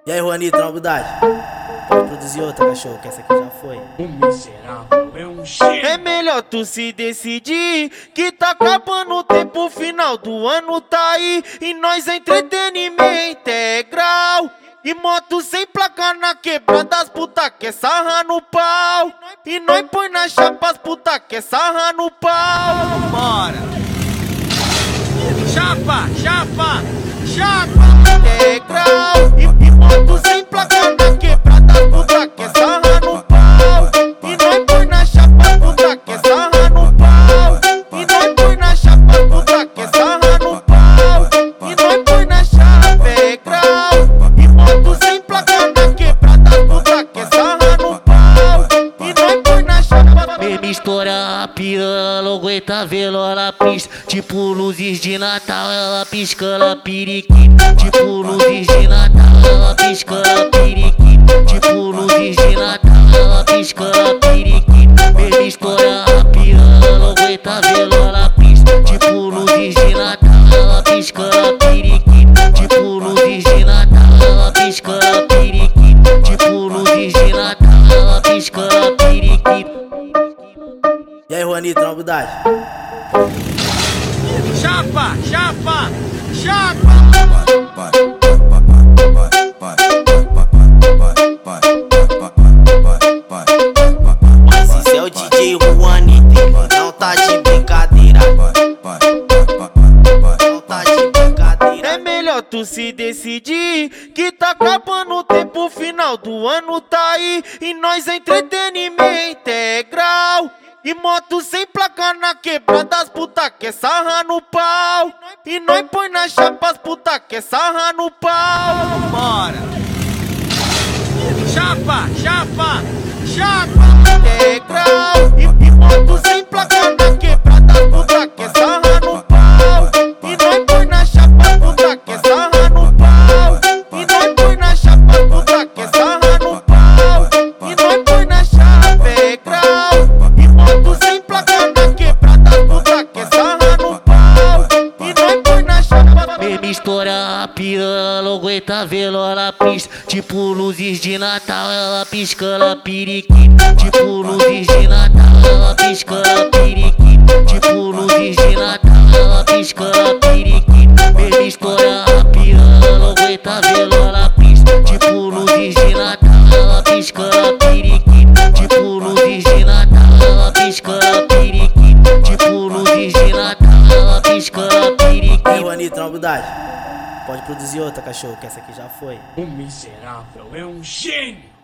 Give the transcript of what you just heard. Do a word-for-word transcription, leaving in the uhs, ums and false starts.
E aí, Juanito, novidade? Pode produzir outra, cachorro, que essa aqui já foi. O miserável é um gênio. É melhor tu se decidir, que tá acabando o tempo, final do ano tá aí. E nós entretenimento é grau. E moto sem placa na quebrada, as puta quer sarra no pau. E nós põe na chapa, as puta quer sarra no pau. Bora! Chapa, chapa, chapa! É grau. E, e moto sem placa na quebrada, as puta quer sarra no pau. E nós põe na chapa, as puta quer sarra no pau. E nós põe na chapa, as puta quer sarra no pau. E nós põe na chapa, é grau. E moto sem placa na quebrada, as puta quer sarra no pau. E nós põe na chapa. Mesma história, a piranha logo tá vendo ela pista. Tipo luzes de Natal, ela pisca, ela periquita. Tipo luzes de Natal, ela pisca, ela periquita. Tipo luzes de Natal, ela pisca, ela periquita. Mesma história, a piranha logo tá vendo ela pista. Tipo luzes de Natal, ela pisca, ela periquita. Tipo luzes de Natal, ela pisca, ela periquita. Tipo luzes de Natal, ela pisca, ela periquita. E aí, Juanito, novidade? Chapa, chapa, chapa! Mas esse é o D J Juanito, não tá de brincadeira. Não tá de brincadeira. É melhor tu se decidir, que tá acabando o tempo, final do ano tá aí. E nós entretenimento é grau. E moto sem placa na quebrada, as puta quer sarra no pau. E nós põe na chapa, as puta quer sarra no pau. Bora! Chapa, chapa, chapa! É grau. E, e moto sem placa na quebrada, as puta quer sarra no pau. E nós põe na chapa, as puta quer sarra no pau. E nós põe na chapa, as puta quer sarra no pau. E nós põe na chapa, é grau. E moto sem placa na quebrada, as puta quer sarra no pau. E nós põe na chapa. Mesma história, a piranha logo tá vendo ela pista. Tipo luzes de Natal, ela pisca, ela periquita. Tipo luzes de Natal, ela pisca, ela periquita. Tipo luzes de Natal, ela pisca, ela periquita. Mesma história, a piranha logo tá vendo ela pista. Tipo luzes de Natal, ela pisca, ela periquita. Tipo luzes de Natal, ela pisca, ela periquita. Tipo luzes de Natal, ela pisca, ela periquita. E aí, Juanito, novidade? Pode produzir outra, cachorro, que essa aqui já foi. O miserável é um gênio.